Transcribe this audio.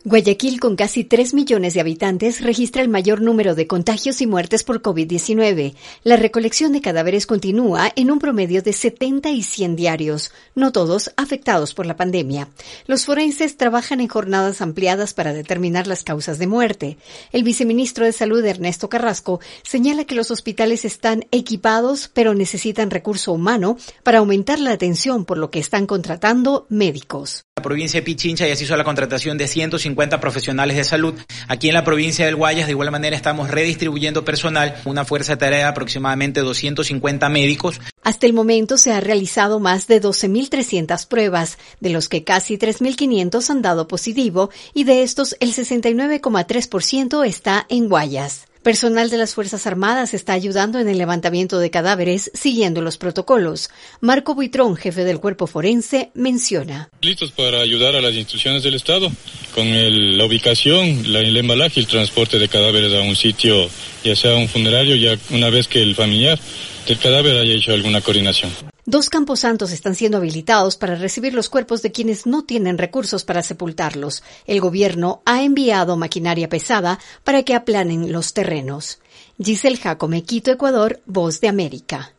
Guayaquil, con casi 3 millones de habitantes, registra el mayor número de contagios y muertes por COVID-19. La recolección de cadáveres continúa en un promedio de 70 y 100 diarios, no todos afectados por la pandemia. Los forenses trabajan en jornadas ampliadas para determinar las causas de muerte. El viceministro de Salud, Ernesto Carrasco, señala que los hospitales están equipados, pero necesitan recurso humano para aumentar la atención, por lo que están contratando médicos. La provincia de Pichincha ya se hizo la contratación de 150 profesionales de salud. Aquí en la provincia del Guayas, de igual manera, estamos redistribuyendo personal, una fuerza de tarea de aproximadamente 250 médicos. Hasta el momento se ha realizado más de 12.300 pruebas, de los que casi 3.500 han dado positivo, y de estos el 69,3% está en Guayas. Personal de las Fuerzas Armadas está ayudando en el levantamiento de cadáveres siguiendo los protocolos. Marco Buitrón, jefe del cuerpo forense, menciona: Listos para ayudar a las instituciones del Estado con la ubicación, el embalaje y el transporte de cadáveres a un sitio, ya sea un funerario, ya una vez que el familiar del cadáver haya hecho alguna coordinación. 2 camposantos están siendo habilitados para recibir los cuerpos de quienes no tienen recursos para sepultarlos. El gobierno ha enviado maquinaria pesada para que aplanen los terrenos. Giselle Jacome, Quito, Ecuador, Voz de América.